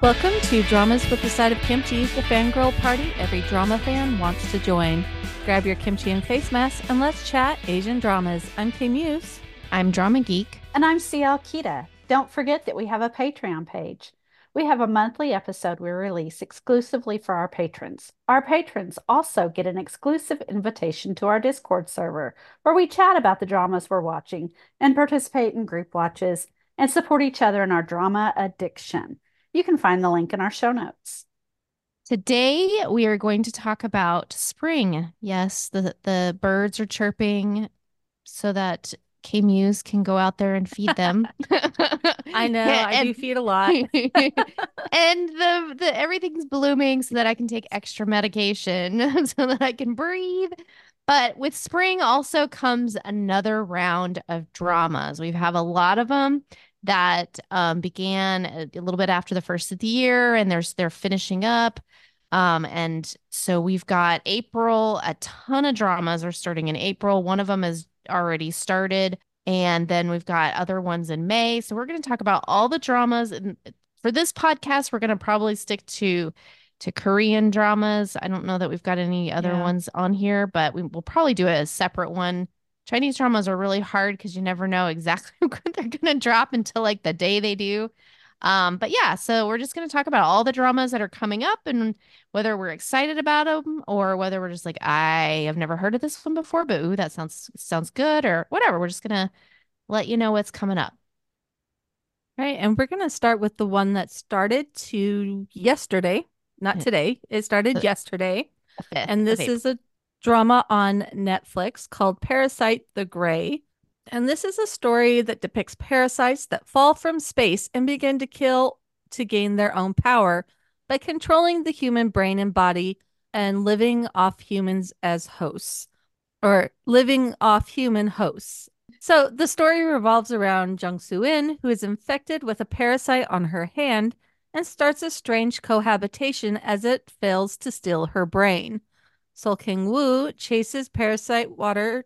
Welcome to Dramas with a Side of Kimchi, the fangirl party every drama fan wants to join. Grab your kimchi and face mask and let's chat Asian dramas. I'm Kay Muse. I'm Drama Geek. And I'm CL Kita. Don't forget that we have a Patreon page. We have a monthly episode we release exclusively for our patrons. Our patrons also get an exclusive invitation to our Discord server where we chat about the dramas we're watching and participate in group watches and support each other in our drama addiction. You can find the link in our show notes. Today we are going to talk about spring. Yes, the birds are chirping so that K Muse can go out there and feed them. I know, I do feed a lot. And the everything's blooming so that I can take extra medication so that I can breathe. But with spring also comes another round of dramas. We have a lot of them that began a little bit after the first of the year, and they're finishing up. And so we've got April. A ton of dramas are starting in April. One of them has already started, and then we've got other ones in May. So we're going to talk about all the dramas. And for this podcast, we're going to probably stick to Korean dramas. I don't know that we've got any other ones on here, but we'll probably do a separate one. Chinese dramas are really hard because you never know exactly what they're going to drop until like the day they do. But yeah, so we're just going to talk about all the dramas that are coming up and whether we're excited about them or whether we're just like, I have never heard of this one before, but ooh, that sounds good or whatever. We're just going to let you know what's coming up. Right, and we're going to start with the one that started to yesterday, not today. It started yesterday. And this is a drama on Netflix called Parasite the Grey. And this is a story that depicts parasites that fall from space and begin to kill to gain their own power by controlling the human brain and body and living off humans as hosts, or living off human hosts. So the story revolves around Jung Soo-in, who is infected with a parasite on her hand and starts a strange cohabitation as it fails to steal her brain. Sol Kang-woo chases parasitic water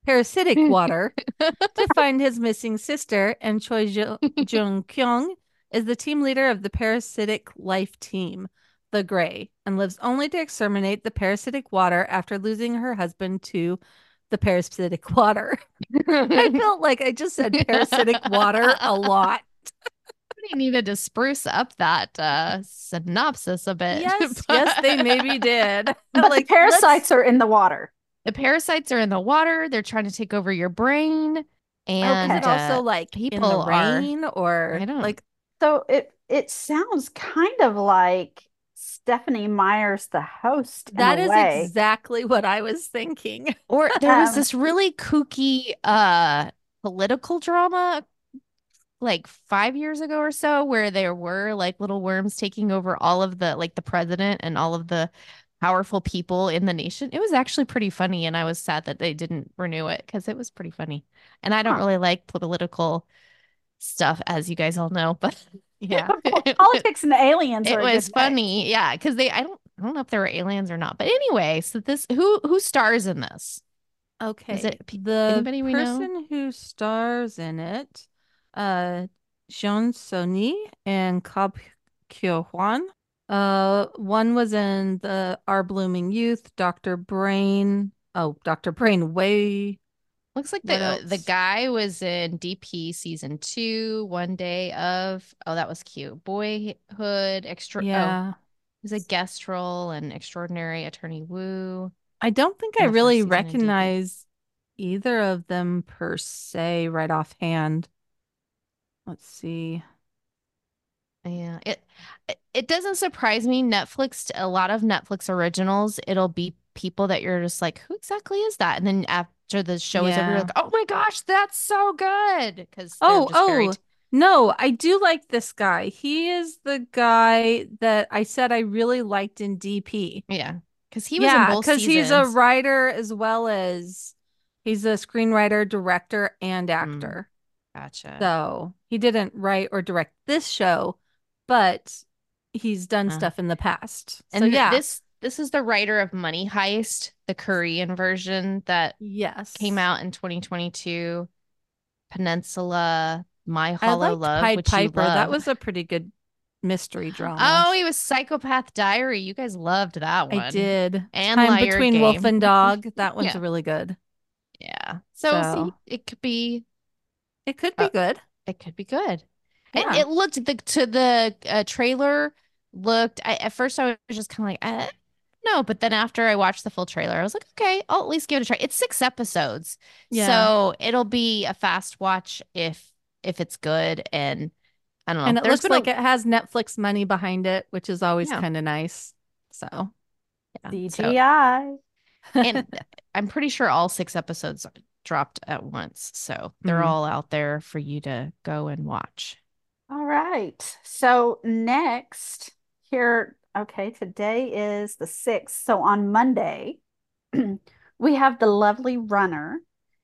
to find his missing sister, and Choi Jung-kyung is the team leader of the parasitic life team, the Grey, and lives only to exterminate the parasitic water after losing her husband to the parasitic water. I felt like I just said parasitic water a lot. They needed to spruce up that synopsis a bit. Yes, they maybe did. But like, the parasites are in the water. The parasites are in the water. They're trying to take over your brain. And is it also like people in the rain or I don't like. So it sounds kind of like Stephenie Meyer's The Host. That is exactly what I was thinking. Or there was this really kooky political drama like 5 years ago or so where there were like little worms taking over all of the like the president and all of the powerful people in the nation. It was actually pretty funny, and I was sad that they didn't renew it because it was pretty funny. And I don't really like political stuff, as you guys all know, but yeah. Politics and aliens it was funny. Yeah, because I don't know if there were aliens or not. But anyway, so this who stars in this? Okay. Is it anybody we know? The person who stars in it, Jeon So-ni and Kab Kyo-hwan. One was in the Our Blooming Youth, Dr. Brain. Oh, Dr. Brain Way. Looks like the guy was in DP season 2, One Day of. Oh, that was cute. Boyhood Extra. Yeah. He's a guest role in Extraordinary Attorney Woo. I don't think I really recognize either of them per se right offhand. Let's see. Yeah, it doesn't surprise me. A lot of Netflix originals, it'll be people that you're just like, who exactly is that? And then after the show is over, you're like, oh my gosh, that's so good. Because no, I do like this guy. He is the guy that I said I really liked in DP. Yeah, because he was in both seasons. Because he's a writer as well as he's a screenwriter, director, and actor. Gotcha. So he didn't write or direct this show, but he's done stuff in the past. And so yeah, this is the writer of Money Heist, the Korean version that came out in 2022. Peninsula, My Hollow Love, Pied Piper. That was a pretty good mystery dramas. Oh, he was Psychopath Diary. You guys loved that one. I did. And Time Liar Between Game. Wolf and Dog. That one's Yeah. really good. Yeah. So see, it could be. It could be good. It could be good. Yeah. It looked the trailer looked. At first I was just kind of like, no, but then after I watched the full trailer, I was like, okay, I'll at least give it a try. It's 6 episodes, so it'll be a fast watch if it's good. And I don't know. And it looks like it has Netflix money behind it, which is always kind of nice. So, yeah. CGI. And I'm pretty sure all 6 episodes dropped at once, so they're all out there for you to go and watch. All right. So next here, okay, today is the 6th. So on Monday, we have The Lovely Runner.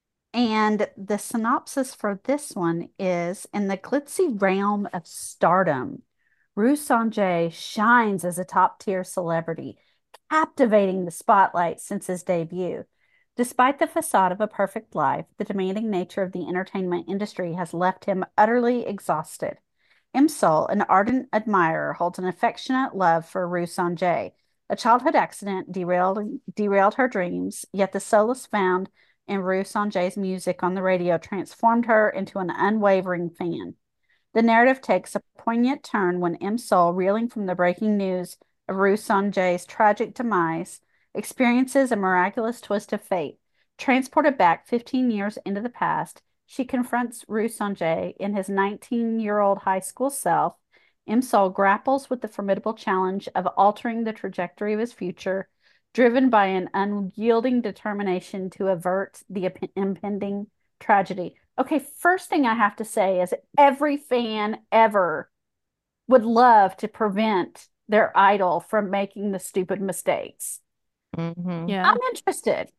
And the synopsis for this one is, in the glitzy realm of stardom, Rue Sanjay shines as a top-tier celebrity, captivating the spotlight since his debut. Despite the facade of a perfect life, the demanding nature of the entertainment industry has left him utterly exhausted. Imsol, an ardent admirer, holds an affectionate love for Rue Sanjay. A childhood accident derailed her dreams, yet the solace found in Rue Sanjay's music on the radio transformed her into an unwavering fan. The narrative takes a poignant turn when Imsol, reeling from the breaking news of Rue Sanjay's tragic demise, experiences a miraculous twist of fate. Transported back 15 years into the past, she confronts Rue Sanjay in his 19-year-old high school self. Imsol grapples with the formidable challenge of altering the trajectory of his future, driven by an unyielding determination to avert the impending tragedy. Okay, first thing I have to say is every fan ever would love to prevent their idol from making the stupid mistakes. Yeah. I'm interested.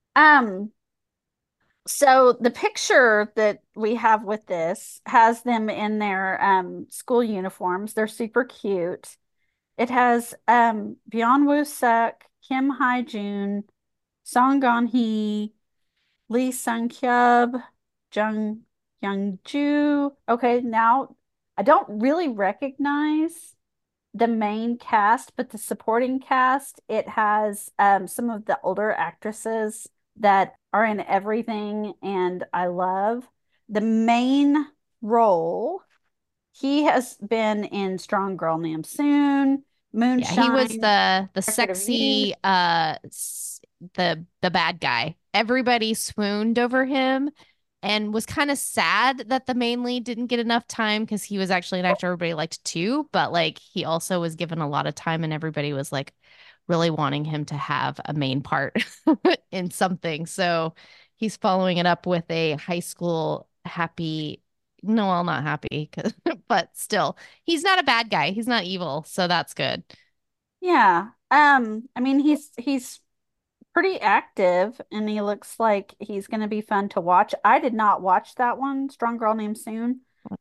So the picture that we have with this has them in their school uniforms. They're super cute. It has Byeon Woo Suk, Kim Hae Jun, Song Gon Hee, Lee Sung Kyub, Jung Young Ju. Okay, now I don't really recognize the main cast, but the supporting cast, it has some of the older actresses that are in everything and I love. The main role, he has been in Strong Girl Named Soon, Moonshine. Yeah, he was the sexy the bad guy. Everybody swooned over him and was kind of sad that the main lead didn't get enough time because he was actually an actor everybody liked too, but like he also was given a lot of time and everybody was like really wanting him to have a main part in something. So he's following it up with a high school happy. No, well, not happy, but still, he's not a bad guy. He's not evil, so that's good. Yeah. I mean, he's pretty active and he looks like he's going to be fun to watch. I did not watch that one, Strong Girl Named Soon.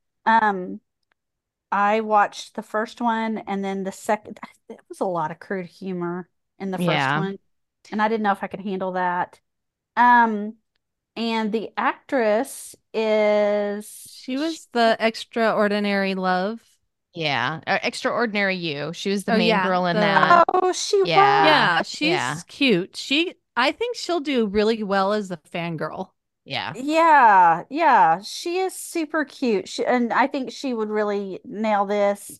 I watched the first one and then the second. It was a lot of crude humor in the first one, and I didn't know if I could handle that. And the actress she was the Extraordinary Love. Yeah, Extraordinary You. She was the main girl in that. Oh, she was. Yeah, she's cute. I think she'll do really well as the fangirl. Yeah. Yeah. She is super cute. And I think she would really nail this.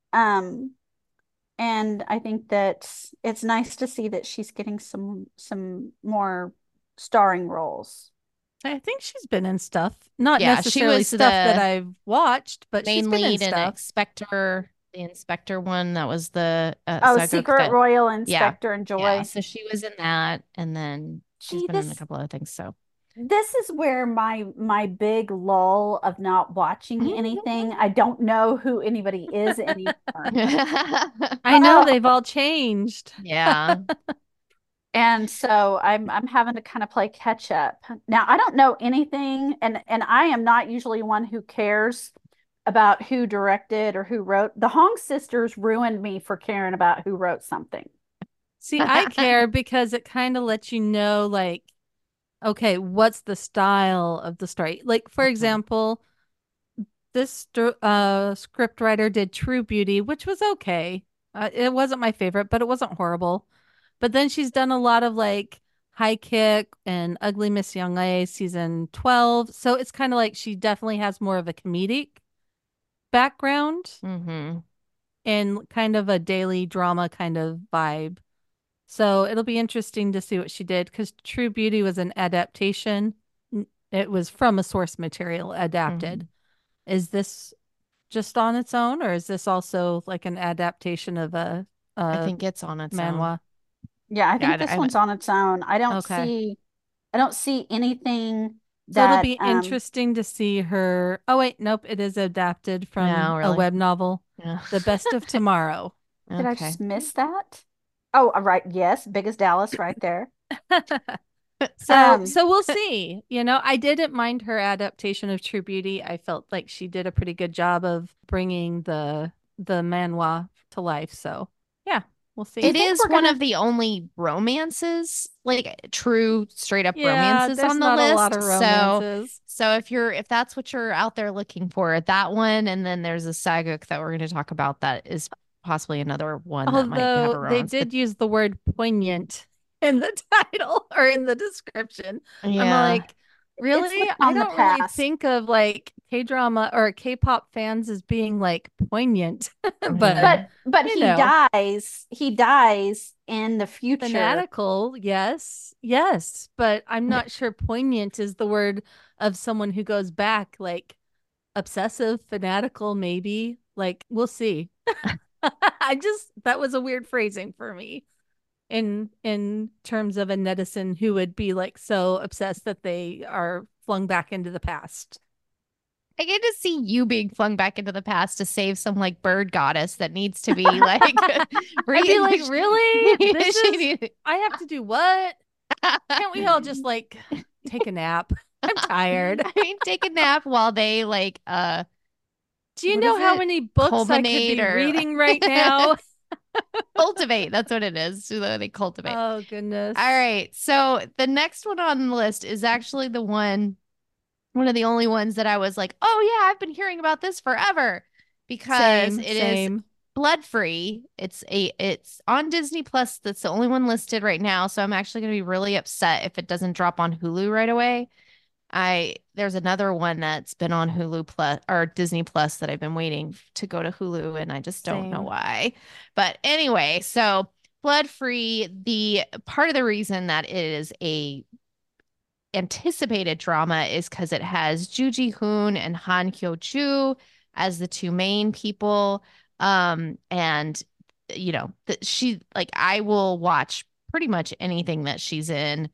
And I think that it's nice to see that she's getting some more starring roles. I think she's been in stuff, not necessarily stuff that I've watched, but she's been in stuff. The Inspector one that was the Secret Royal Inspector and Joy. Yeah, so she was in that, and then she's been in a couple other things. So this is where my big lull of not watching anything. I don't know who anybody is anymore. I know they've all changed. Yeah. And so I'm having to kind of play catch up. Now, I don't know anything, and I am not usually one who cares about who directed or who wrote. The Hong sisters ruined me for caring about who wrote something. See, I care because it kind of lets you know, like, okay, what's the style of the story? Like, for example, script writer did True Beauty, which was okay. It wasn't my favorite, but it wasn't horrible. But then she's done a lot of like High Kick and Ugly Miss Young A season 12. So it's kind of like she definitely has more of a comedic background and kind of a daily drama kind of vibe. So it'll be interesting to see what she did because True Beauty was an adaptation. It was from a source material adapted. Is this just on its own, or is this also like an adaptation of I think it's on its manhwa? own. Yeah, I think this one's on its own. I don't see anything So it'll that be interesting to see her. Oh wait, nope, it is adapted from a web novel, The Best of Tomorrow. Did I just miss that? Oh, right. Yes, Big as Dallas right there. So we'll see. You know, I didn't mind her adaptation of True Beauty. I felt like she did a pretty good job of bringing the manhwa to life. So yeah, we'll see. It is one of the only romances, like true straight up romances on the list. A lot of romances. So if that's what you're out there looking for, that one, and then there's a Sageuk that we're going to talk about that is possibly another one that might have a romance. They did use the word poignant in the title or in the description. Yeah. I'm like, really? I don't really think of like K-drama or K-pop fans as being like poignant. but he dies. He dies in the future. Fanatical, yes. But I'm not sure poignant is the word of someone who goes back, like obsessive, fanatical, maybe. Like, we'll see. That was a weird phrasing for me in terms of a netizen who would be like so obsessed that they are flung back into the past. I get to see you being flung back into the past to save some like bird goddess that needs to be like I'd be like, really? I have to do what? Can't we all just like take a nap? I'm tired. I mean, take a nap while they like do you know how many books I could be reading right now? Cultivate. That's what it is. So they cultivate. Oh, goodness. All right. So the next one on the list is actually one of the only ones that I was like, oh, yeah, I've been hearing about this forever because it is Blood Free. It's on Disney Plus. That's the only one listed right now. So I'm actually going to be really upset if it doesn't drop on Hulu right away. There's another one that's been on Hulu Plus or Disney Plus that I've been waiting to go to Hulu, and I just don't know why. But anyway, so Blood Free, the part of the reason that it is a anticipated drama is because it has Ju Ji Hoon and Han Hyo Joo as the two main people. And you know, she like I will watch pretty much anything that she's in.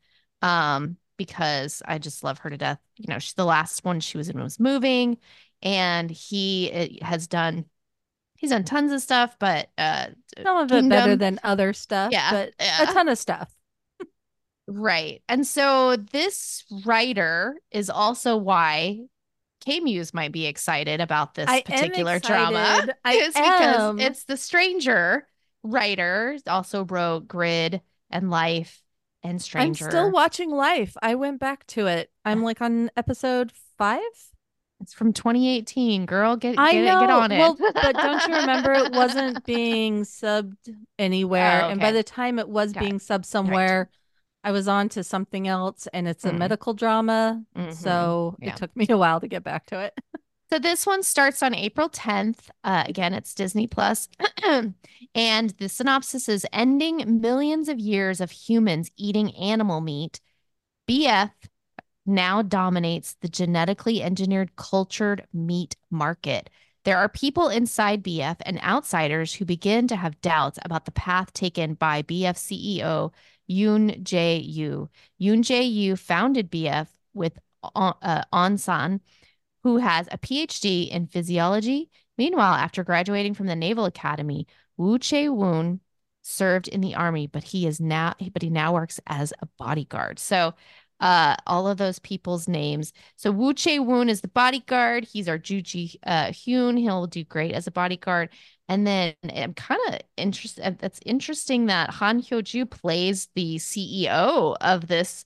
Because I just love her to death. You know, the last one she was in was Moving, and he's done tons of stuff, but some of it better than other stuff. Yeah, but a ton of stuff. Right. And so this writer is also why K-Muse might be excited about this particular drama. Because it's the Stranger writer, also wrote Grid and Life and Stranger. I'm still watching Life. I went back to it. I'm like on episode 5. It's from 2018. Girl, get on it. Well, but don't you remember it wasn't being subbed anywhere? And by the time it was being subbed somewhere, I was on to something else, and it's a medical drama. So it took me a while to get back to it. So this one starts on April 10th. Again, it's Disney Plus. And the synopsis is ending millions of years of humans eating animal meat. BF now dominates the genetically engineered cultured meat market. There are people inside BF and outsiders who begin to have doubts about the path taken by BF CEO Yoon Jae-yoo. Yoon Jae-yoo founded BF with On-san, who has a PhD in physiology. Meanwhile, after graduating from the Naval Academy, Woo Chae-woon served in the army, but he now works as a bodyguard. So all of those people's names. So Woo Chae-woon is the bodyguard. He's our Ju Ji Hoon. He'll do great as a bodyguard. And then I'm kind of interested. That's interesting that Han Hyo Joo plays the CEO of this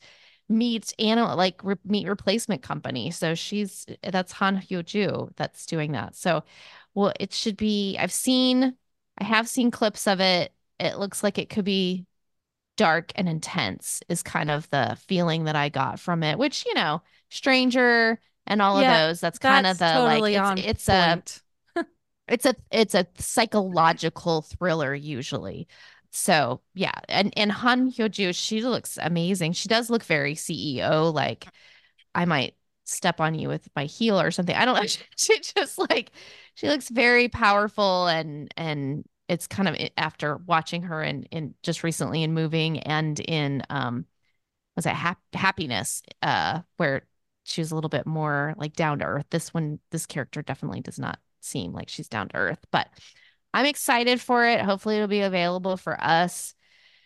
meat replacement company. So that's Han Hyo-ju that's doing that. So, well, it should be. I have seen clips of it. It looks like it could be dark and intense is kind of the feeling that I got from it, which, Stranger and all of Yeah, those, that's kind of that's the like totally on point. it's a psychological thriller usually. So yeah, and Han Hyo-ju, she looks amazing. She does look very CEO, like I might step on you with my heel or something. I don't know. She just like she looks very powerful and it's kind of after watching her in just recently in Moving and in was it Happiness where she was a little bit more like down to earth. This character definitely does not seem like she's down to earth, but I'm excited for it. Hopefully it'll be available for us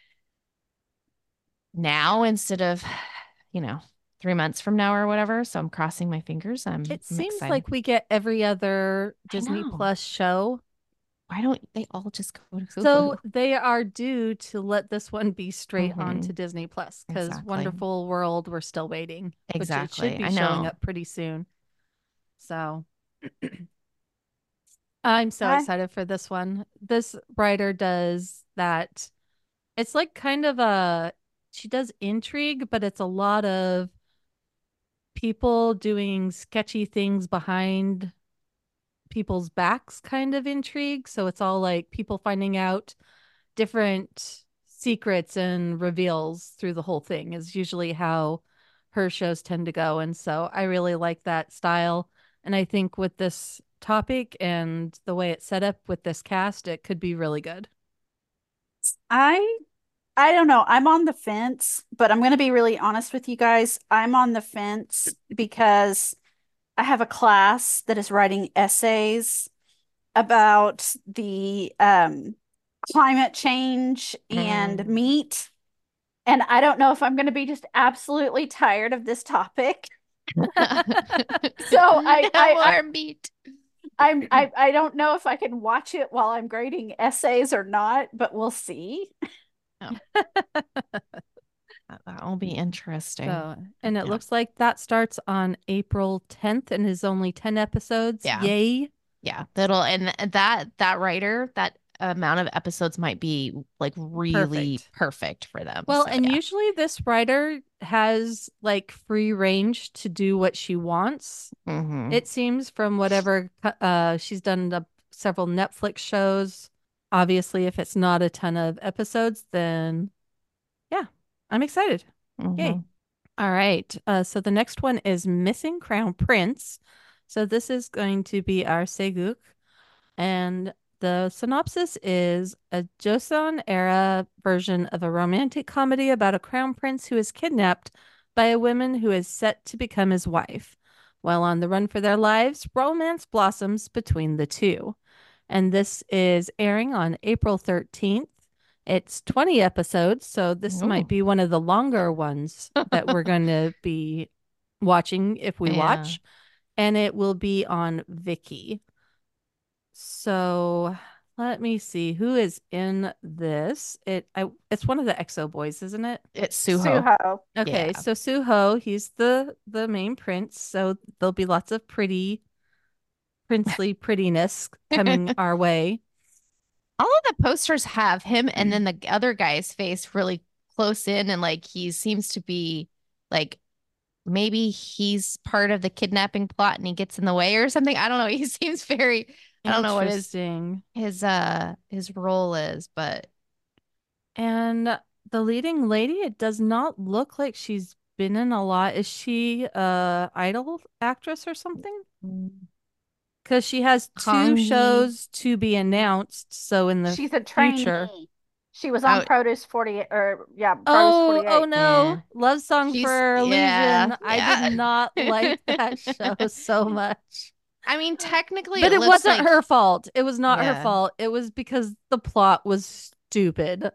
now instead of, you know, 3 months from now or whatever. So I'm crossing my fingers. It I'm seems excited. like we get every other I Disney know. Plus show. Why don't they all just go to So Hulu? they are due to let this one be straight onto Mm-hmm. Disney Plus because Exactly. Wonderful World, we're still waiting, which it should Exactly. be I showing know. up pretty soon. So I'm so I excited for this one. This writer does that. It's like kind of she does intrigue, but it's a lot of people doing sketchy things behind people's backs kind of intrigue. So it's all like people finding out different secrets and reveals through the whole thing is usually how her shows tend to go. And so I really like that style. And I think with this topic and the way it's set up with this cast, it could be really good. I I don't know. I'm on the fence, but I'm going to be really honest with you guys. I'm on the fence because I have a class that is writing essays about the climate change and Mm. meat. And I don't know if I'm going to be just absolutely tired of this topic. So No more meat. I don't know if I can watch it while I'm grading essays or not, but we'll see. Oh, that will be interesting. So, and it Yeah. looks like that starts on April 10th and is only 10 episodes. Yeah. Yay. Yeah. That writer, that amount of episodes might be like really Perfect. perfect for them. Well, So and yeah. usually this writer has like free range to do what she wants. Mm-hmm. It seems from whatever she's done several Netflix shows. Obviously, if it's not a ton of episodes, then yeah, I'm excited. Mm-hmm. Yay. All right. So the next one is Missing Crown Prince. So this is going to be our Seguk. And the synopsis is a Joseon era version of a romantic comedy about a crown prince who is kidnapped by a woman who is set to become his wife. While on the run for their lives, romance blossoms between the two. And this is airing on April 13th. It's 20 episodes, so this might Ooh. be one of the longer ones that we're going to be watching if we Yeah. watch. And it will be on Viki. So let me see who is in this. It's one of the EXO boys, isn't it? It's Suho. Suho. Okay, Yeah. so Suho, he's the main prince, so there'll be lots of pretty princely prettiness coming our way. All of the posters have him and then the other guy's face really close in and like he seems to be like maybe he's part of the kidnapping plot and he gets in the way or something. I don't know. He seems very I don't know what Interesting. his role is, but And the leading lady, it does not look like she's been in a lot. Is she a idol actress or something? Because she has two Kong Yi. shows to be announced. So in the She's a future. trainee. She was on Oh, Produce 48 or yeah, Produce Oh 48. no. yeah. Love Song for Yeah. Illusion. I did Yeah. not like that show so much. I mean, technically But it it looks wasn't like her fault. It was not her yeah. fault. It was because the plot was stupid.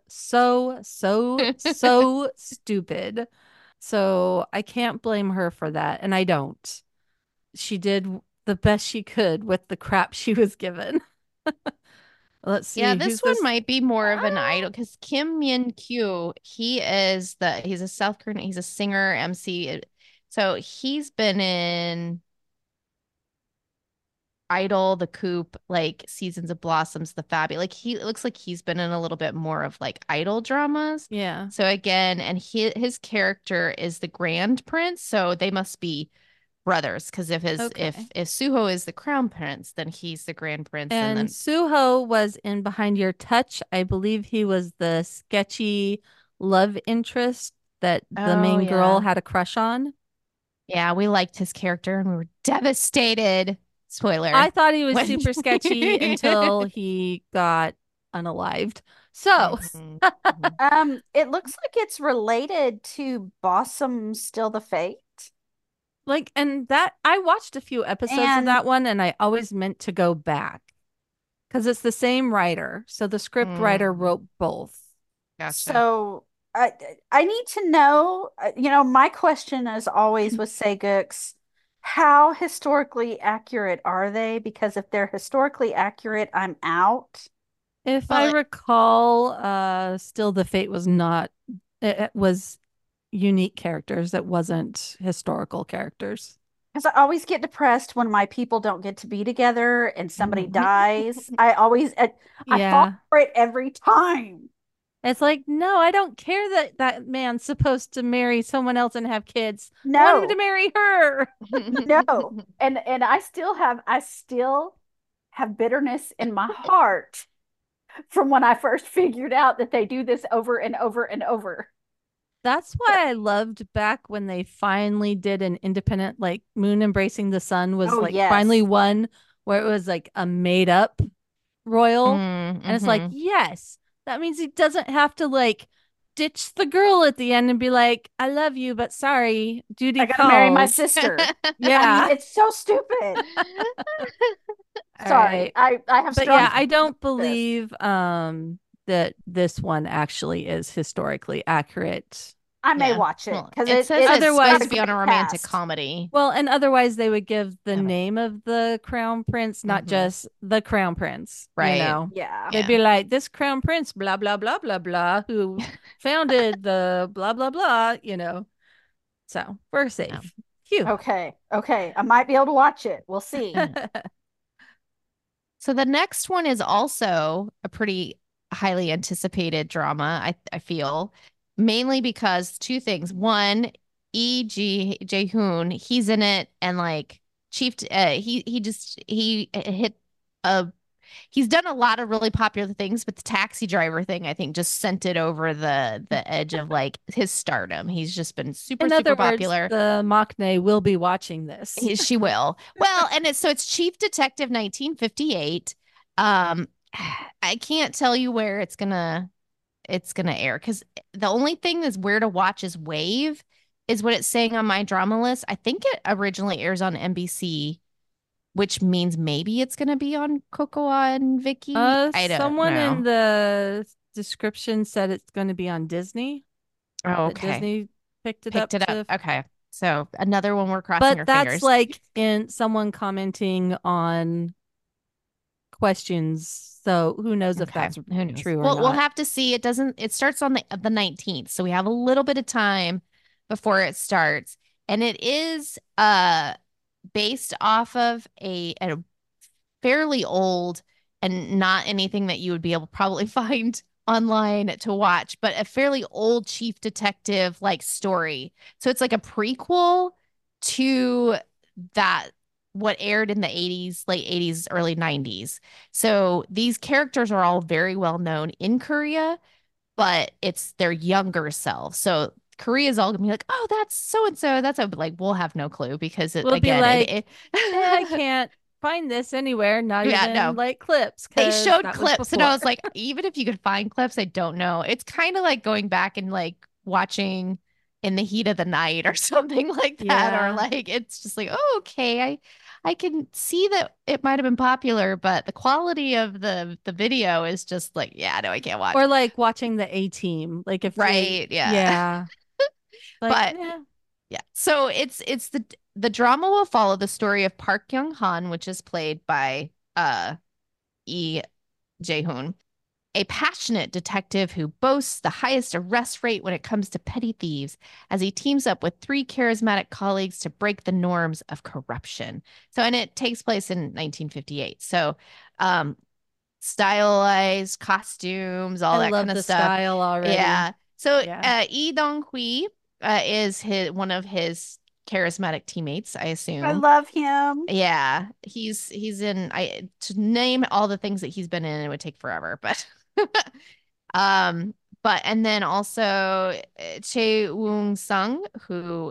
So stupid. So I can't blame her for that. And I don't. She did the best she could with the crap she was given. Let's see. Yeah, Who's this one this? might be more of an idol because Kim Min Kyu, he's a South Korean, he's a singer, MC. So he's been in Idol, The Coop, like Seasons of Blossoms, The Fabby. Like it looks like he's been in a little bit more of like idol dramas. Yeah. So again, and his character is the Grand Prince, so they must be brothers because if Suho is the Crown Prince, then he's the Grand Prince, and then Suho was in Behind Your Touch. I believe he was the sketchy love interest that the main girl had a crush on. Yeah, we liked his character and we were devastated. Spoiler. I thought he was super sketchy until he got unalived. So, it looks like it's related to Blossom Still the Fate. like, and that I watched a few episodes of that one, and I always meant to go back because it's the same writer. So the script writer wrote both. Gotcha. So I need to know, my question as always with Saegooks, how historically accurate are they? Because if they're historically accurate, I'm out. If I recall, Still the Fate was not, it was unique characters. It wasn't historical characters. Because I always get depressed when my people don't get to be together and somebody dies. I fall for it every time. It's like, no, I don't care that that man's supposed to marry someone else and have kids. No. I want him to marry her. No. And I still have bitterness in my heart from when I first figured out that they do this over and over and over. That's why I loved back when they finally did an independent, like Moon Embracing the Sun was finally one where it was like a made up royal. And it's like, yes, that means he doesn't have to like ditch the girl at the end and be like, I love you, but sorry, duty I gotta marry my sister. Yeah. I mean, it's so stupid. Sorry. Right. I have but yeah, I don't believe that this one actually is historically accurate. I may watch it because it says otherwise it's supposed to be on a romantic comedy. Well, and otherwise they would give the name of the crown prince, not just the crown prince. Right. Yeah. They'd be like, this crown prince, blah, blah, blah, blah, blah, who founded the blah, blah, blah, So we're safe. Phew. Okay. I might be able to watch it. We'll see. So the next one is also a pretty highly anticipated drama, I feel. Mainly because two things. One, E.G. Jae-hoon, he's in it and like Chief he hit he's done a lot of really popular things, but the Taxi Driver thing I think just sent it over the edge of like his stardom. He's just been super popular. The Maknae will be watching this. She will. Well, and it's Chief Detective 1958. I can't tell you where it's gonna air because the only thing is where to watch is Wave is what it's saying on my drama list. I think it originally airs on NBC, which means maybe it's going to be on Cocoa and Vicky. I don't know. Someone in the description said it's going to be on Disney. Oh, okay. Disney picked it up. Okay. So another one we're crossing our fingers. But that's like in someone commenting on questions. So who knows if that's true or not. We'll have to see. It starts on the 19th. So we have a little bit of time before it starts. And it is based off of a fairly old and not anything that you would be able to probably find online to watch, but a fairly old chief detective like story. So it's like a prequel to that what aired in the 80s, late 80s, early 90s. So these characters are all very well known in Korea, but it's their younger self. So Korea's all gonna be like, oh, that's so and so. That's like we'll have no clue because we'll be like, I can't find this anywhere. Not even like clips. They showed clips, and I was like, even if you could find clips, I don't know. It's kind of like going back and like watching In the Heat of the Night or something like that, or like it's just like, oh, okay, I can see that it might have been popular, but the quality of the video is just like, yeah, no, I can't watch. Or like watching the A-Team, like if yeah. Like, but yeah, so it's the drama will follow the story of Park Young Han, which is played by Jae-hoon, a passionate detective who boasts the highest arrest rate when it comes to petty thieves, as he teams up with three charismatic colleagues to break the norms of corruption. So, and it takes place in 1958. So, stylized costumes, all I that love kind of the stuff. style already. Yeah. So, Yeah. Lee Dong-hui is one of his charismatic teammates, I I assume. love him. Yeah, he's in. I to name all the things that he's been in, it would take forever. But um, but and then also Choi Woong Sung, who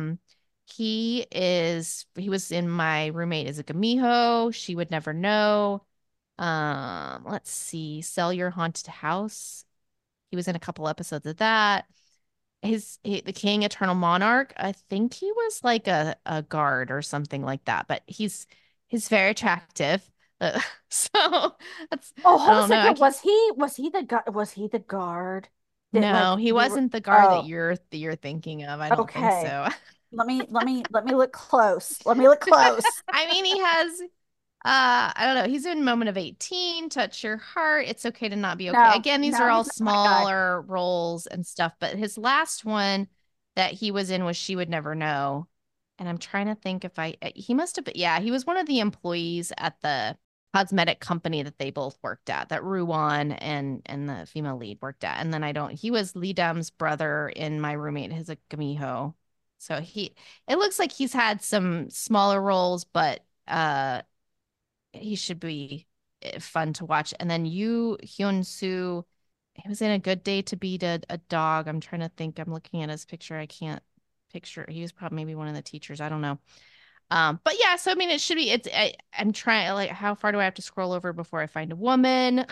he was in My Roommate is a Gamiho. She Would Never Know. Let's see, Sell Your Haunted House. He was in a couple episodes of that. The King Eternal Monarch. I think he was like a guard or something like that, but he's very attractive. So that's Oh, I hold a don't know. second. Was he the guard that No, like he they were? wasn't the guard that Oh, you're thinking of. I don't think okay. so. Let me look close. Let me look close. I mean, he has I don't know. He's in Moment of 18, Touch Your Heart, It's Okay to Not Be Okay. No, Again, these no, are all he's not my guy. smaller roles and stuff, but his last one that he was in was She Would Never Know. And I'm trying to think if he must have been, yeah, he was one of the employees at the cosmetic company that they both worked at, that Ruwan and the female lead worked at. And then he was Lee Dam's brother in My Roommate, his Gamiho. So it looks like he's had some smaller roles, but he should be fun to watch. And then Yu Hyun Soo, he was in A Good Day to Beat a Dog. I'm trying to think. I'm looking at his picture. I can't picture. He was probably maybe one of the teachers. I don't know. But yeah, so I mean, it should be. I'm trying. Like, how far do I have to scroll over before I find a woman?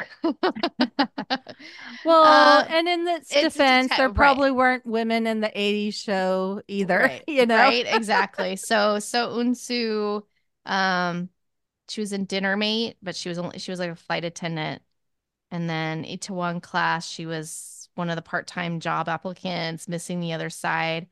Well, and in this It's defense, there right. probably weren't women in the 80s show either, Right, you know? right, exactly. So Unsu, um, she was in Dinner Mate, but she was like a flight attendant. And then Itaewon Class, she was one of the part-time job applicants, Missing the Other Side.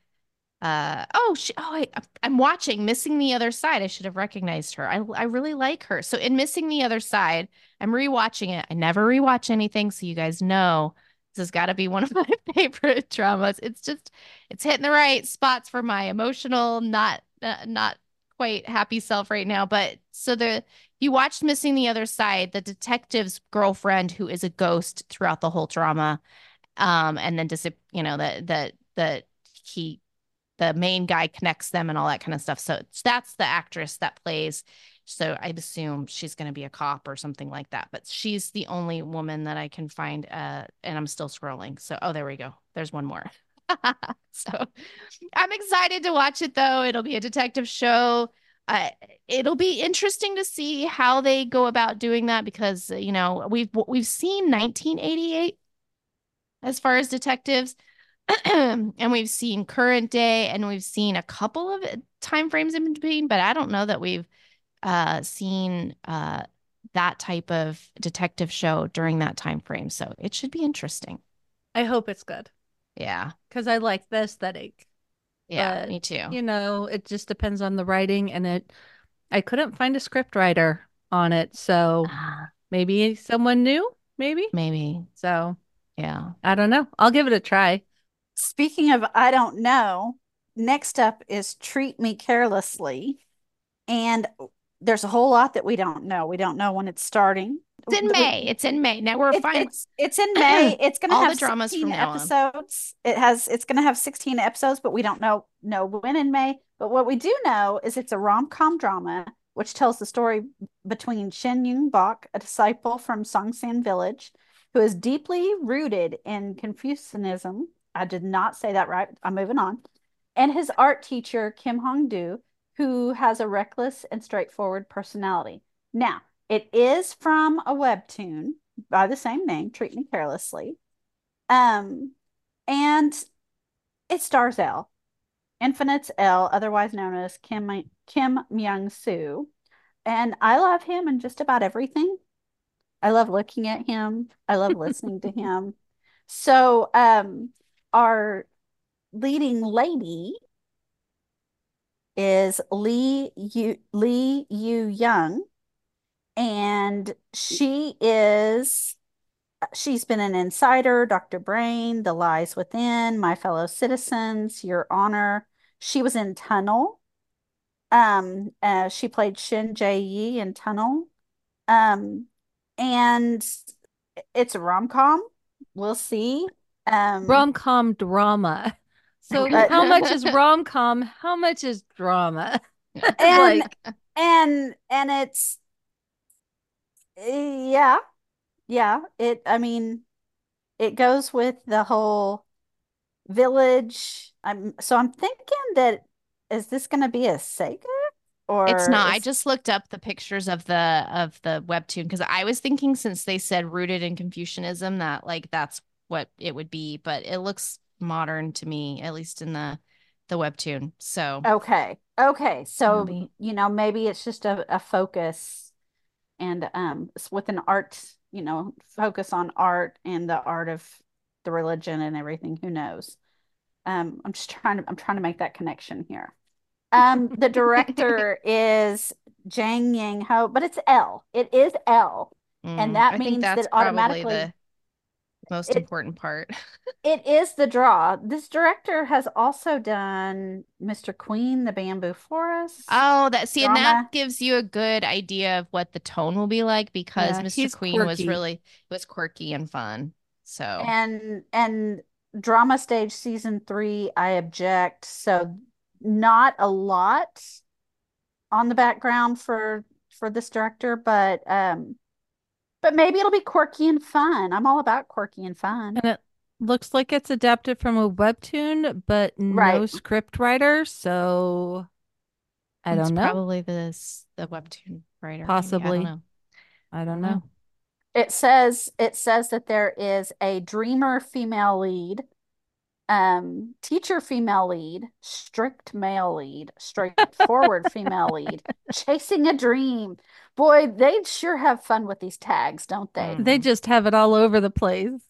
I'm watching Missing the Other Side. I should have recognized her. I really like her. So in Missing the Other Side, I'm rewatching it. I never rewatch anything, so you guys know this has got to be one of my favorite dramas. It's hitting the right spots for my emotional, not quite happy self right now. But so you watched Missing the Other Side, the detective's girlfriend who is a ghost throughout the whole drama, and then just that he the main guy connects them and all that kind of stuff. So that's the actress that plays. So I assume she's going to be a cop or something like that. But she's the only woman that I can find. And I'm still scrolling. So, oh, there we go. There's one more. So I'm excited to watch it, though. It'll be a detective show. It'll be interesting to see how they go about doing that because, we've seen 1988 as far as detectives. And we've seen current day and we've seen a couple of time frames in between, but I don't know that we've seen that type of detective show during that time frame. So it should be interesting. I hope it's good. Yeah. Because I like the aesthetic. Yeah, But, me too. it just depends on the writing and I couldn't find a script writer on it. So maybe someone new, maybe. Maybe. So yeah. I don't know. I'll give it a try. Speaking of, I don't know, next up is Treat Me Carelessly. And there's a whole lot that we don't know. We don't know when it's starting. It's in May. It's in May. Now we're fine. It's in May. It's going to all have the dramas 16 from now on. episodes. It's going to have 16 episodes, but we don't know when in May. But what we do know is it's a rom-com drama which tells the story between Shin Young Bok, a disciple from Songsan Village, who is deeply rooted in Confucianism. I did not say that right. I'm moving on. And his art teacher, Kim Hong-do, who has a reckless and straightforward personality. Now, it is from a webtoon by the same name, Treat Me Carelessly. And it stars L, Infinite's L, otherwise known as Kim Myung Soo. And I love him in just about everything. I love looking at him. I love listening to him. So, our leading lady is Lee Yu Young, And she's been an insider, Dr. Brain, The Lies Within, My Fellow Citizens, Your Honor. She was in Tunnel. She played Shin Jae-yi in Tunnel. Um, and it's a rom-com. We'll see. Rom-com drama. So how much is rom-com? How much is drama? and and it's yeah, yeah. I mean, it goes with the whole village. I'm thinking that is this going to be a Sega It's or not. I is just looked up the pictures of the webtoon because I was thinking since they said rooted in Confucianism that like that's what it would be, but it looks modern to me, at least in the webtoon. So okay. Okay. So, maybe maybe it's just a focus and with an art, focus on art and the art of the religion and everything. Who knows? I'm trying to make that connection here. The director is Jang Yang Ho, but it's L. It is L. And that I think means that's that probably automatically the most it important part. it is the draw. This director has also done Mr. Queen, The Bamboo Forest Oh, and that drama. gives you a good idea of what the tone will be like because Yeah, Mr. he's Queen quirky. it was quirky and fun. So And drama stage season 3, I object. So not a lot on the background for this director, but maybe it'll be quirky and fun. I'm all about quirky and fun. And it looks like it's adapted from a webtoon, but Right. no script writer, so I it's don't know. probably the webtoon writer, maybe. I don't Possibly. know. I I don't don't know. know. It says that there is a dreamer female lead, teacher female lead, strict male lead, straightforward female lead, chasing a dream. Boy, they sure have fun with these tags, don't they? They Mm. just have it all over the place.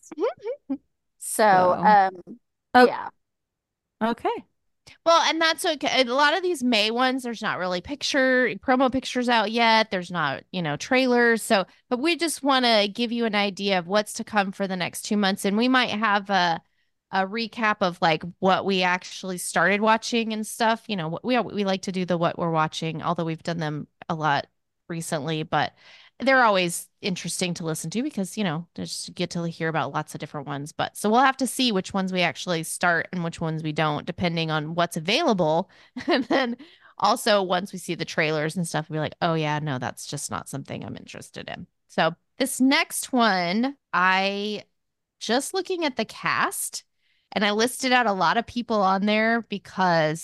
So, So, oh, yeah. okay. Well, and that's okay. A lot of these May ones, there's not really promo pictures out yet. There's not, trailers. So, but we just want to give you an idea of what's to come for the next 2 months. And we might have a recap of like what we actually started watching and stuff. We like to do the what we're watching, although we've done them a lot recently, but they're always interesting to listen to because, just get to hear about lots of different ones. But so we'll have to see which ones we actually start and which ones we don't, depending on what's available. And then also, once we see the trailers and stuff, we'll be like, oh, yeah, no, that's just not something I'm interested in. So this next one, I just looking at the cast. And I listed out a lot of people on there because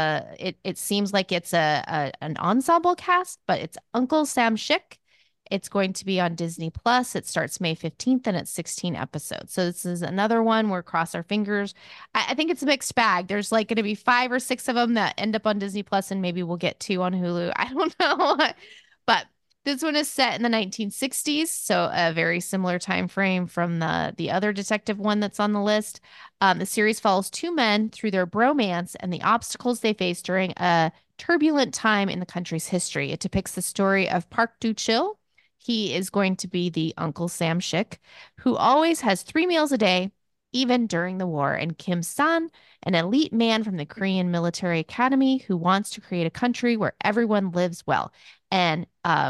it seems like it's an ensemble cast, but it's Uncle Sam Schick. It's going to be on Disney Plus. It starts May 15th and it's 16 episodes. So this is another one. We're cross our fingers. I think it's a mixed bag. There's like going to be 5 or 6 of them that end up on Disney Plus, and maybe we'll get 2 on Hulu. I don't know. But this one is set in the 1960s, so a very similar time frame from the other detective one that's on the list. The series follows 2 men through their bromance and the obstacles they face during a turbulent time in the country's history. It depicts the story of Park Do-chil. He is going to be the Uncle Sam Schick, who always has 3 meals a day, even during the war, and Kim San, an elite man from the Korean Military Academy who wants to create a country where everyone lives well. And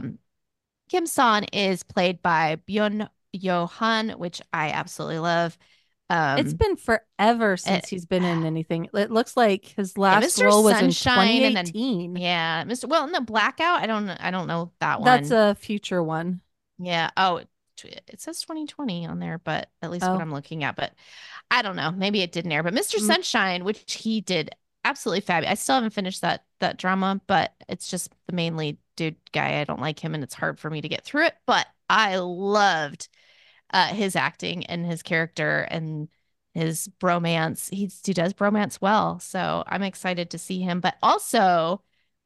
Kim San is played by Byun Yo Han, which I absolutely love. It's Um, been forever uh, since he's been in anything. It looks like his yeah, last Mr. role was in Sunshine, and then 2018. yeah, Mr. Well, no, Blackout. I don't know that That's one. a future one. Yeah. Oh, it says 2020 on there, but at least what Oh, I'm looking at. But I don't know. Maybe it didn't air. But Mr. mm, Sunshine, which he did absolutely fabulous. I still haven't finished that drama, but it's just the main lead dude guy. I don't like him, and it's hard for me to get through it. But I loved his acting and his character and his bromance. He does bromance well, so I'm excited to see him. But also,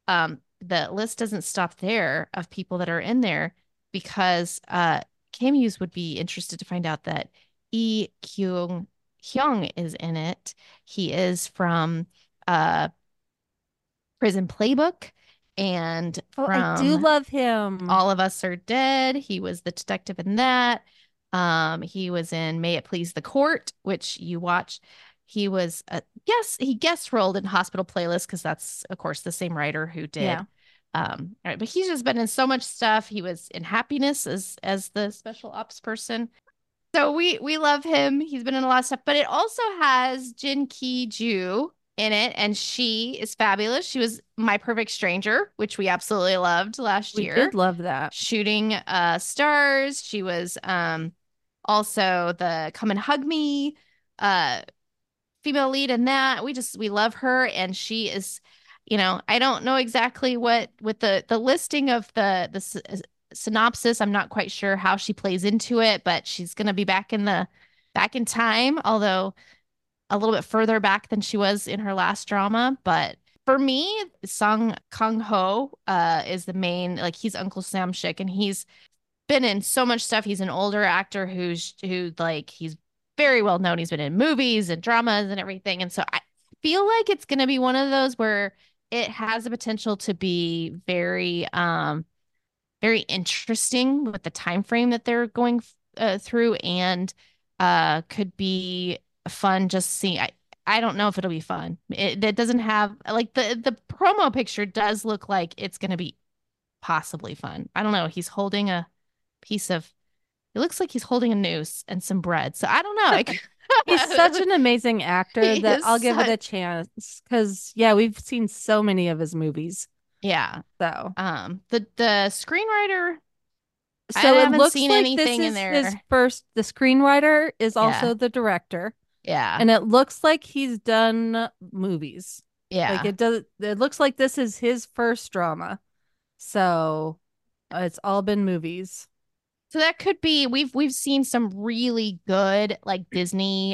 the list doesn't stop there of people that are in there because cameos would be interested to find out that Lee Kyung Hyung is in it. He is from uh Prison Playbook, and I do love him. All of Us Are Dead. He was the detective in that. He was in May It Please the Court, which you watched. He was he guest rolled in Hospital Playlist because that's of course the same writer who did. Yeah. All right, but he's just been in so much stuff. He was in Happiness as the special ops person. So we love him. He's been in a lot of stuff, but it also has Jin Ki-ju in it, and she is fabulous. She was My Perfect Stranger, which we absolutely loved last year. We did love that. Shooting Stars. She was also the Come and Hug Me female lead in that. We love her, and she is, I don't know exactly what with the listing of the synopsis. I'm not quite sure how she plays into it, but she's going to be back in time, although a little bit further back than she was in her last drama. But for me, Song Kang-ho is the main, like he's Uncle Sam Shik, and he's been in so much stuff. He's an older actor who like he's very well known. He's been in movies and dramas and everything. And so I feel like it's going to be one of those where it has the potential to be very very interesting with the time frame that they're going through, and could be fun just seeing. I don't know if it'll be fun. It doesn't have like the promo picture does look like it's going to be possibly fun. I don't know. He's holding a piece of, it looks like he's holding a noose and some bread. So I don't know. He's such an amazing actor that I'll give it a chance because we've seen so many of his movies. Yeah. So the screenwriter, so it looks like this is his first. The screenwriter is also the director. Yeah. And it looks like he's done movies. Yeah. Like it looks like this is his first drama. So it's all been movies. So that could be, we've seen some really good like Disney,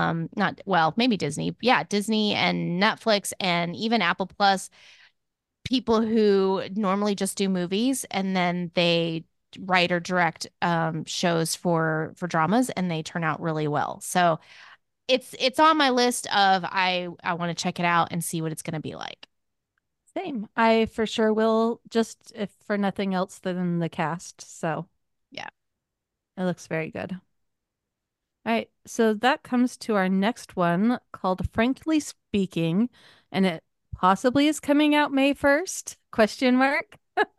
maybe Disney. Yeah, Disney and Netflix and even Apple Plus, people who normally just do movies and then they write or direct shows for dramas, and they turn out really well. So it's on my list of I want to check it out and see what it's going to be like. Same. I for sure will, just if for nothing else than the cast. So yeah, it looks very good. All right, so that comes to our next one called Frankly Speaking, and it possibly is coming out May 1st, question mark.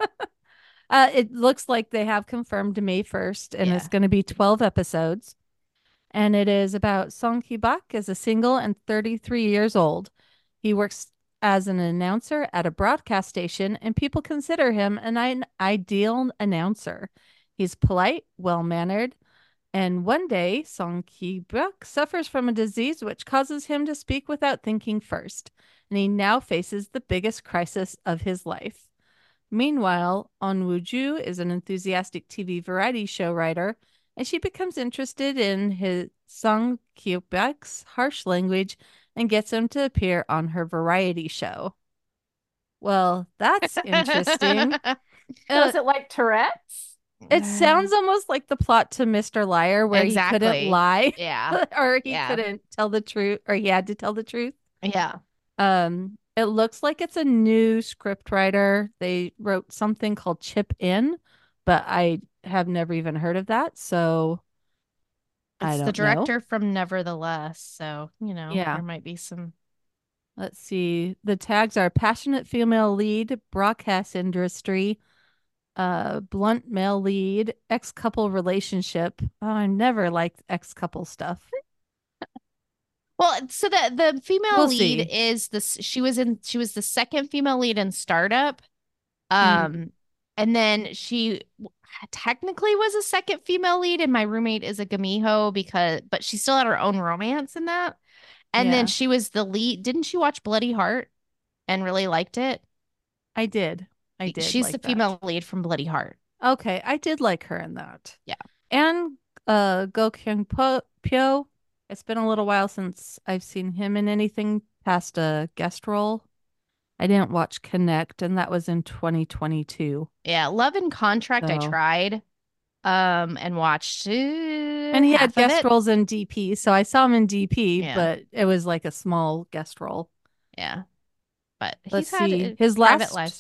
It looks like they have confirmed May 1st, and it's going to be 12 episodes. And it is about Song Ki-bak as a single and 33 years old. He works as an announcer at a broadcast station, and people consider him an ideal announcer. He's polite, well-mannered, and one day, Song Ki-bak suffers from a disease which causes him to speak without thinking first, and he now faces the biggest crisis of his life. Meanwhile, On Woo-ju is an enthusiastic TV variety show writer, and she becomes interested in his Song Ki-bak's harsh language and gets him to appear on her variety show. Well, that's interesting. Was it like Tourette's? It sounds almost like the plot to Mr. Liar, where he couldn't lie. Yeah. Or he couldn't tell the truth, or he had to tell the truth. Yeah. It looks like it's a new script writer. They wrote something called Chip In, but I have never even heard of that. So it's the director from Nevertheless. So, there might be some. Let's see. The tags are passionate female lead, broadcast industry, blunt male lead, ex-couple relationship. Oh, I never liked ex-couple stuff. Well, so the female lead is this. She was the second female lead in Startup, and then she technically was a second female lead, and My Roommate is a Gamiho but she still had her own romance in that. And then she was the lead. Didn't you watch Bloody Heart and really liked it? I did. She's like the female lead from Bloody Heart. Okay, I did like her in that. Yeah, and Go Kyung Pyo. It's been a little while since I've seen him in anything past a guest role. I didn't watch Connect, and that was in 2022. Yeah, Love and Contract I tried and watched and he had guest roles in DP, so I saw him in DP, but it was like a small guest role. Yeah. But let's see. His last life.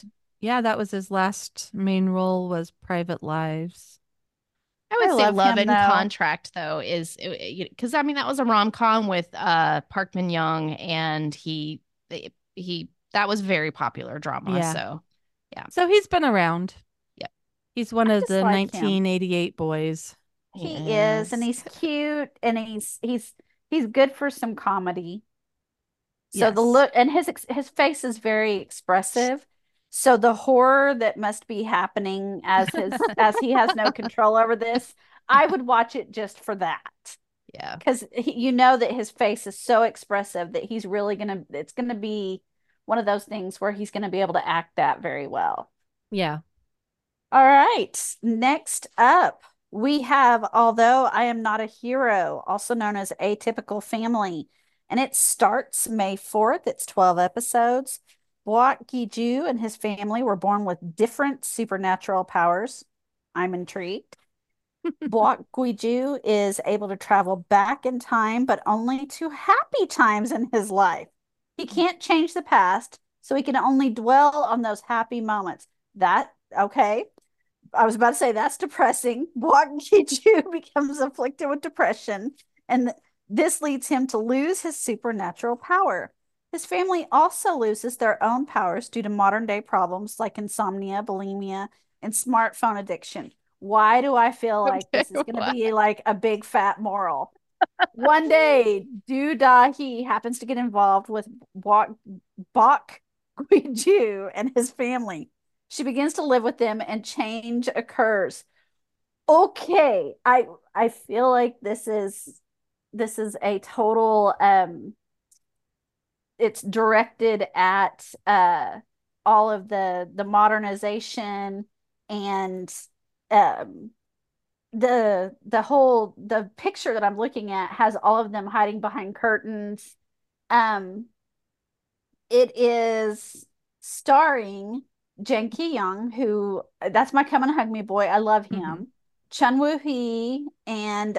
Yeah, that was his last main role was Private Lives. I would I say love Love him, and though. Contract though is because I mean that was a rom-com with Park Min Young and he that was very popular drama. Yeah. So yeah. So he's been around. Yeah. He's one I of just the like him. 1988 boys. He is, and he's cute, and he's good for some comedy. So the Yes. look and his face is very expressive. So the horror that must be happening as he has no control over this, I would watch it just for that. Yeah. Because you know that his face is so expressive that he's really it's gonna be one of those things where he's gonna be able to act that very well. Yeah. All right. Next up, we have Although I Am Not a Hero, also known as Atypical Family. And it starts May 4th. It's 12 episodes. Boak Gi-ju and his family were born with different supernatural powers. I'm intrigued. Boak Gi-ju is able to travel back in time, but only to happy times in his life. He can't change the past, so he can only dwell on those happy moments. Okay. I was about to say that's depressing. Boak Gi-ju becomes afflicted with depression, and this leads him to lose his supernatural power. His family also loses their own powers due to modern day problems like insomnia, bulimia, and smartphone addiction. Why do I feel like this is going to be like a big fat moral? One day, Do Da-hee happens to get involved with Boak Gi-ju and his family. She begins to live with them and change occurs. Okay, I feel like this is a total it's directed at all of the modernization and um the picture that I'm looking at has all of them hiding behind curtains. Um it is starring Jang Ki Young, who that's my Come and Hug Me boy. I love him. Mm-hmm. Chun Woo Hee, and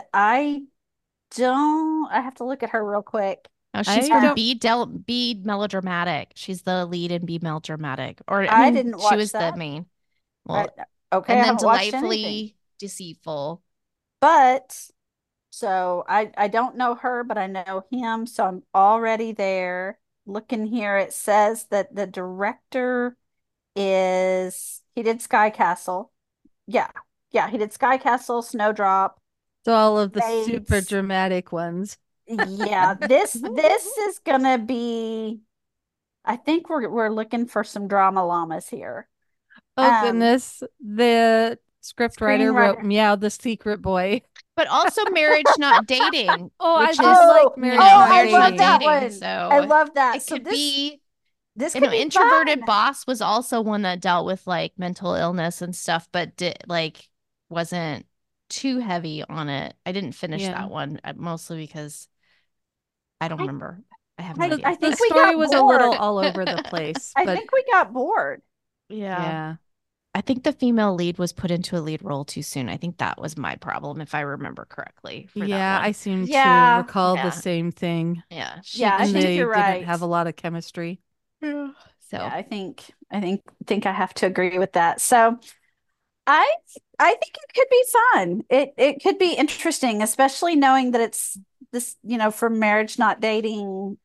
I have to look at her real quick. Oh, she's from Be Melodramatic. She's the lead in Be Melodramatic. Or I I mean, didn't she watch was the that. main. Well, Okay, and I then haven't watched anything. Delightfully Deceitful. But so I don't know her, but I know him, so I'm already there. Looking here, it says that the director is he did Sky Castle. Yeah. Yeah, he did Sky Castle, Snowdrop, So all of the super Bates. dramatic ones. Yeah, this is gonna be I think we're looking for some drama llamas here. Oh Um goodness. The script writer wrote Screenwriter. Meow the Secret Boy. But also Marriage Not Dating, Oh, I which did is, like Oh, Marriage oh, Not I Marriage love Not Dating. that Dating. one. I So love that. it So could be, this you could know, be Introverted fun. Boss was also one that dealt with like mental illness and stuff, but wasn't too heavy on it. I didn't finish Yeah. that one mostly because I don't I, remember. I have no I, idea. I The think we story got was a little bored. all over the place, I but think we got bored. Yeah. yeah. I think the female lead was put into a lead role too soon. I think that was my problem, if I remember correctly, for that Yeah, I one. seem to Yeah. recall the Yeah. same thing. Yeah. Yeah, I And think they you're didn't right. have a lot of chemistry. Yeah. Yeah, So I think I have to agree with that. So I I think it could be fun. It could be interesting, especially knowing that it's this, for Marriage Not Dating.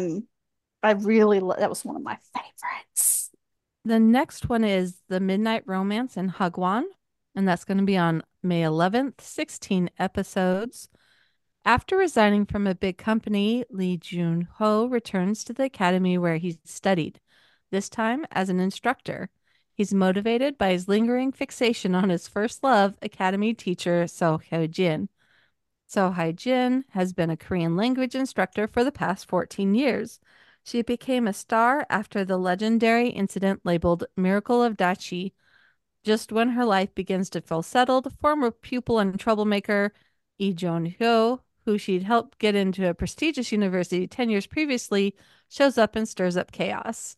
That was one of my favorites. The next one is The Midnight Romance in Hagwon, and that's going to be on May 11th, 16 episodes. After resigning from a big company, Lee Jun-ho returns to the academy where he studied, this time as an instructor. He's motivated by his lingering fixation on his first love, academy teacher So Hyo-jin. So Hyo-jin has been a Korean language instructor for the past 14 years. She became a star after the legendary incident labeled Miracle of Dachi. Just when her life begins to feel settled, former pupil and troublemaker Lee Jong-hyo, who she'd helped get into a prestigious university 10 years previously, shows up and stirs up chaos.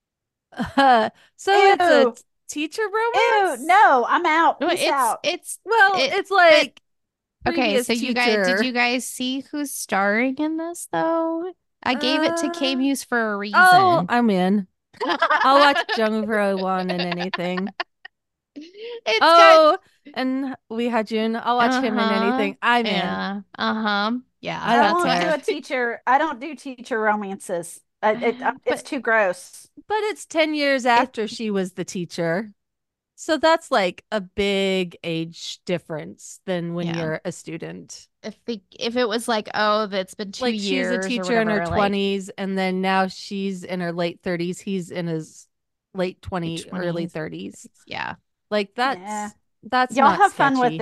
So Ew. it's a teacher Ew, romance? no, I'm out. well, Peace out. It's like okay, previous so you guys did teacher. you guys see who's starring in this though? I gave it to K Uh, Muse for a Oh, reason. I'm in. I'll watch Jung Ho Won in anything. It's Oh, and Lee Ha Jun. I'll watch him in anything. I'm in. Yeah. Yeah. I don't won't care. do a teacher. I don't do teacher romances. It's too gross. But it's 10 years after she was the teacher. So that's like a big age difference than when you're a student. If it was like, oh, that's been 2 Like years she's a or teacher in whatever, her 20s, and then now she's in her late 30s. He's in his late 20s, early 30s. Yeah. Like that's y'all not have sketchy. fun with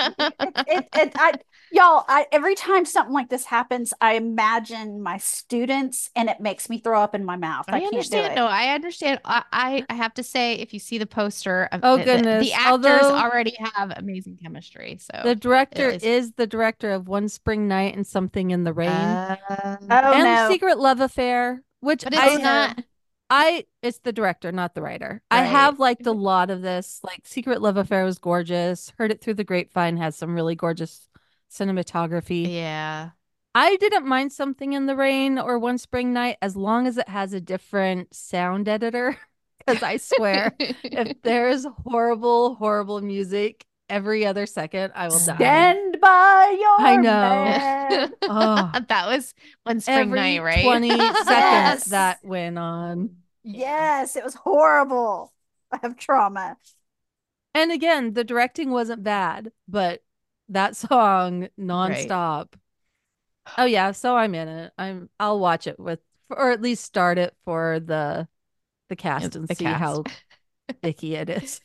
it. Y'all, every time something like this happens, I imagine my students and it makes me throw up in my mouth. I can't understand. do it. No, I understand. I have to say, if you see the poster, Oh goodness. the actors already have amazing chemistry. So the director is the director of One Spring Night and Something in the Rain. Oh and no. Secret Love Affair, which but it's not. It's the director, not the writer. Right. I have liked a lot of this. Like Secret Love Affair was gorgeous. Heard It Through the Grapevine has some really gorgeous cinematography. Yeah. I didn't mind Something in the Rain or One Spring Night as long as it has a different sound editor. Because I swear, if there's horrible music every other second, I will die. Stand by your I know. man. Oh. That was One Spring Night, right? 20 seconds that went on. Yes, it was horrible. I have trauma. And again, the directing wasn't bad, but that song nonstop. Right. Oh yeah, so I'm in it. I'll watch it or at least start it for the cast and see how icky it is.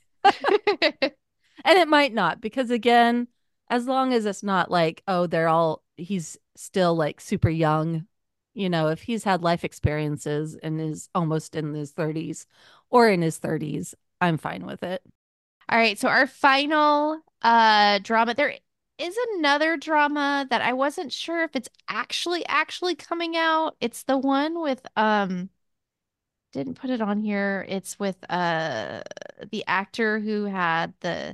And it might not, because again, as long as it's not like, oh, he's still like super young, if he's had life experiences and is almost in his 30s or in his 30s, I'm fine with it. All right, so our final drama, there is another drama that I wasn't sure if it's actually coming out. It's the one with didn't put it on here. It's with the actor who had the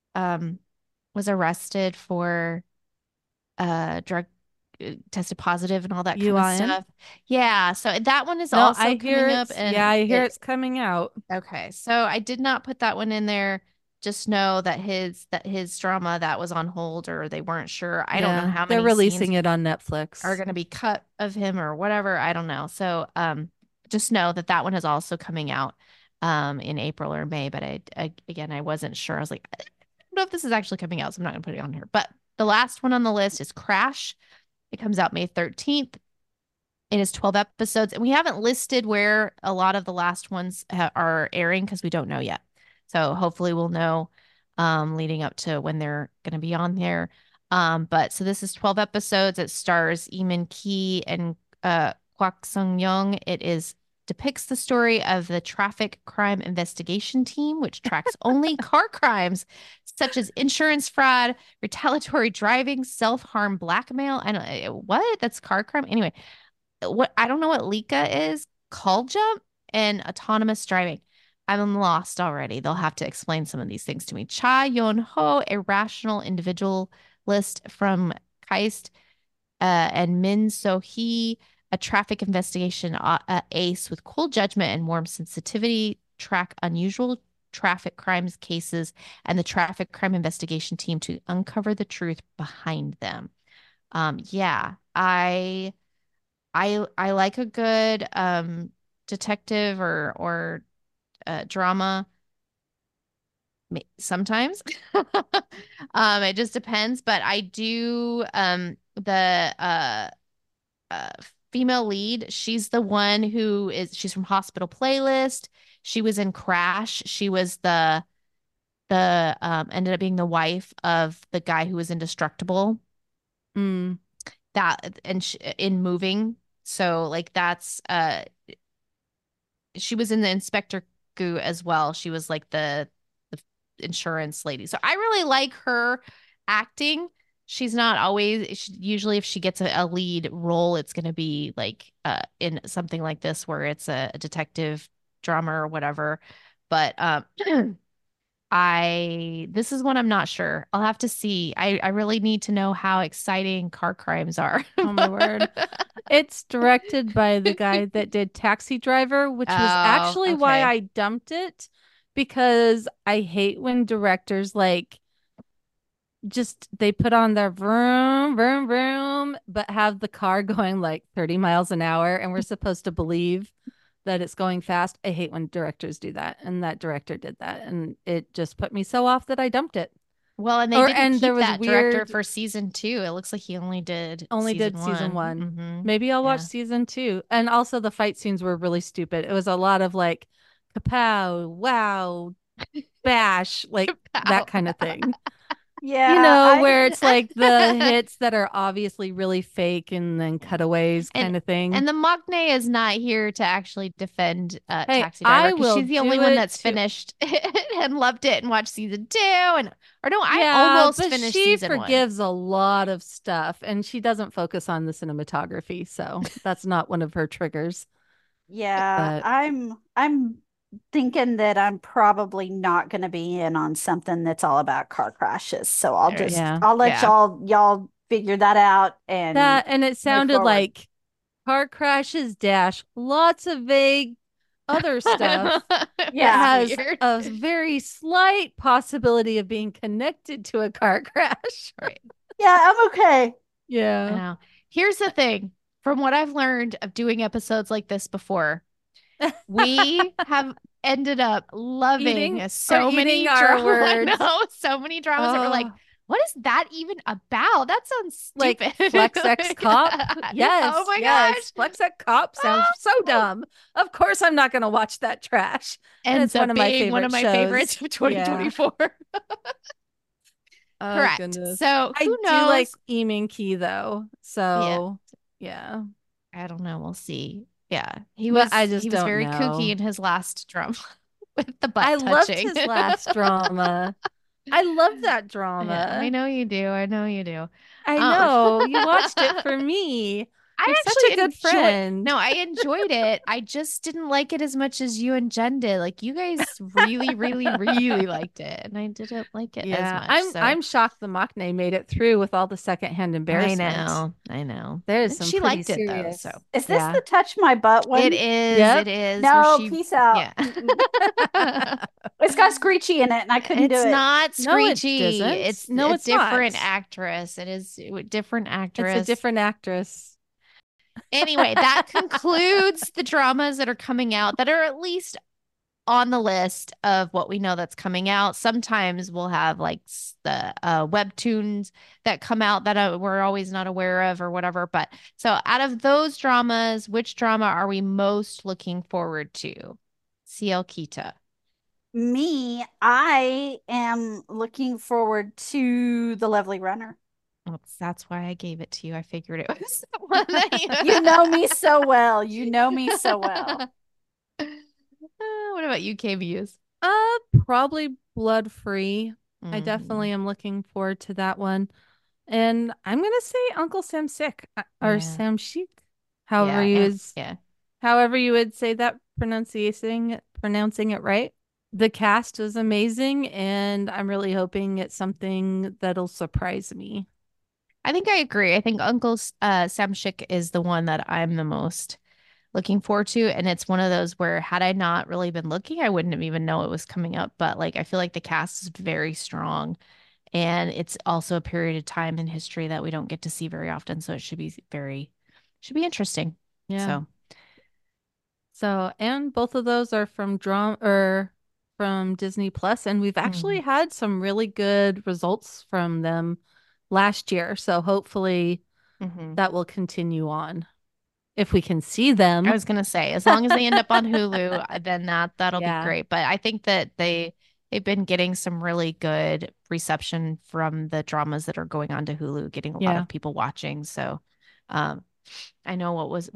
was arrested for drug tested positive and all that kind of stuff. Yeah, so that one is also coming up. And I hear it's coming out. Okay, so I did not put that one in there. Just know that his drama that was on hold, or they weren't sure. I don't know how many they're releasing it on Netflix are going to be cut of him or whatever. I don't know. So just know that one is also coming out in April or May. But I wasn't sure. I was like, I don't know if this is actually coming out, so I'm not going to put it on here. But the last one on the list is Crash. It comes out May 13th. It is 12 episodes, and we haven't listed where a lot of the last ones are airing because we don't know yet. So hopefully we'll know leading up to when they're going to be on there. But so this is 12 episodes. It stars Lee Min-ki and Kwak Sung-young. It depicts the story of the traffic crime investigation team, which tracks only car crimes such as insurance fraud, retaliatory driving, self-harm, blackmail. I don't what? That's car crime. Anyway, I don't know what Lika is, call jump, and autonomous driving. I'm lost already. They'll have to explain some of these things to me. Cha Yon Ho, a rational individualist from KAIST, and Min So Hee, a traffic investigation ace with cool judgment and warm sensitivity, track unusual traffic crimes cases and the traffic crime investigation team to uncover the truth behind them. Yeah, I like a good detective or drama sometimes. It just depends, but I do the female lead, she's the one she's from Hospital Playlist. She was in Crash. She was the ended up being the wife of the guy who was indestructible. That and in Moving. So like that's she was in the Inspector Goo as well. She was like the insurance lady. So I really like her acting. She's not always usually if she gets a lead role, it's going to be like in something like this where it's a detective drama or whatever. But this is one I'm not sure. I'll have to see. I really need to know how exciting car crimes are. Oh my word. It's directed by the guy that did Taxi Driver, which was actually why I dumped it, because I hate when directors like just they put on their vroom, vroom, vroom, but have the car going like 30 miles an hour and we're supposed to believe that it's going fast. I hate when directors do that. And that director did that. And it just put me so off that I dumped it. Well, and they didn't keep that director for season 2. It looks like he only did season 1. Mm-hmm. Maybe I'll watch season 2. And also the fight scenes were really stupid. It was a lot of like kapow, wow, bash, like that kind of thing. Yeah. Where it's like the hits that are obviously really fake and then cutaways kind of thing. And the Maknae is not here to actually defend Taxi Driver, because she's the only one that's finished and loved it and watched season 2. I almost finished season 1. She forgives a lot of stuff and she doesn't focus on the cinematography. So that's not one of her triggers. Yeah, I'm thinking that I'm probably not going to be in on something that's all about car crashes. So I'll let y'all figure that out. And it sounded like car crashes dash lots of vague other stuff. Has a very slight possibility of being connected to a car crash. Right. Yeah, I'm okay. Yeah. Here's the thing. From what I've learned of doing episodes like this before, we have ended up loving so many dramas. So many dramas that we're like, what is that even about? That sounds stupid. Like Flex X Cop? Yes. Oh my gosh. Flex X Cop sounds so dumb. Of course I'm not going to watch that trash. And it's one of my favorites of 2024. Correct. Goodness. So who knows? I do like Lee Min-ki though. So yeah. I don't know. We'll see. Yeah. He was very kooky in his last drama with the butt touching. I loved his last drama. I love that drama. Yeah, I know you do. I know. You watched it for me. You're such a good friend. No, I enjoyed it. I just didn't like it as much as you and Jen did. Like, you guys really, really, really liked it, and I didn't like it as much. I'm shocked the Maknae made it through with all the secondhand embarrassment. I know. There's some. She liked serious. it though. So is this the touch my butt one? It is. Yep. It is. No, peace out. Yeah. It's got Screechy in it, and I couldn't do it. It's not Screechy. No, it's a different actress. It is a different actress. It's a different actress. Anyway, that concludes the dramas that are coming out that are at least on the list of what we know that's coming out. Sometimes we'll have like the webtoons that come out that we're always not aware of or whatever. But so out of those dramas, which drama are we most looking forward to? CL Kita. Me, I am looking forward to The Lovely Runner. Well, that's why I gave it to you. I figured it was the one that you know me so well. You know me so well. What about you, KBUs? Probably Blood Free. I definitely am looking forward to that one. And I'm gonna say Uncle Sam Sick or Sam Sheik. However you would say that, pronouncing it right. The cast was amazing, and I'm really hoping it's something that'll surprise me. I think I agree. I think Uncle Sam Shik is the one that I'm the most looking forward to. And it's one of those where had I not really been looking, I wouldn't have even know it was coming up. But like, I feel like the cast is very strong. And it's also a period of time in history that we don't get to see very often. So it should be interesting. Yeah. So, and both of those are from from Disney Plus, and we've actually had some really good results from them last year. So hopefully that will continue on if we can see them. I was going to say, as long as they end up on Hulu, then that'll be great. But I think that they've been getting some really good reception from the dramas that are going on to Hulu, getting a lot of people watching. So I know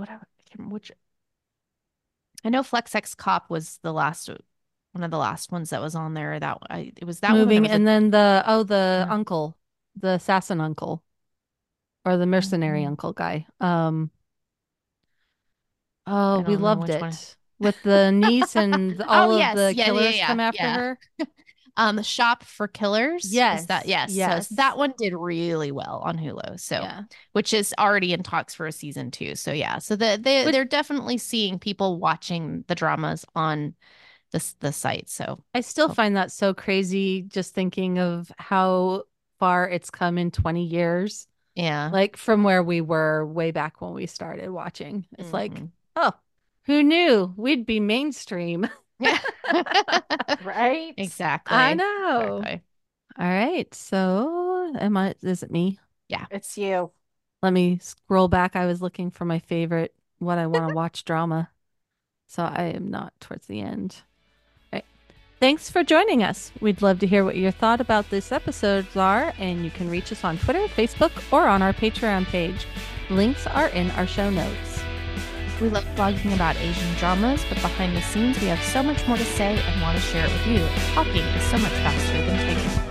I know Flex X Cop was one of the last ones that was on there. It was that moving, one. And then the uncle, the assassin uncle, or the mercenary uncle guy. We loved it with the niece and all of the killers come after her. Shop for Killers. Yes. Yes. So that one did really well on Hulu. So, which is already in talks for a season 2. So yeah. So they're definitely seeing people watching the dramas on the site. So I still find that so crazy just thinking of how far it's come in 20 years. Yeah. Like from where we were way back when we started watching. It's like, oh, who knew we'd be mainstream? Yeah. Right? Exactly. I know. Exactly. All right. So is it me? Yeah. It's you. Let me scroll back. I was looking for my favorite, what I want to watch drama. So I am not towards the end. All right. Thanks for joining us. We'd love to hear what your thought about this episodes are, and you can reach us on Twitter, Facebook, or on our Patreon page. Links are in our show notes. We love blogging about Asian dramas, but behind the scenes, we have so much more to say and want to share it with you. Talking is so much faster than typing.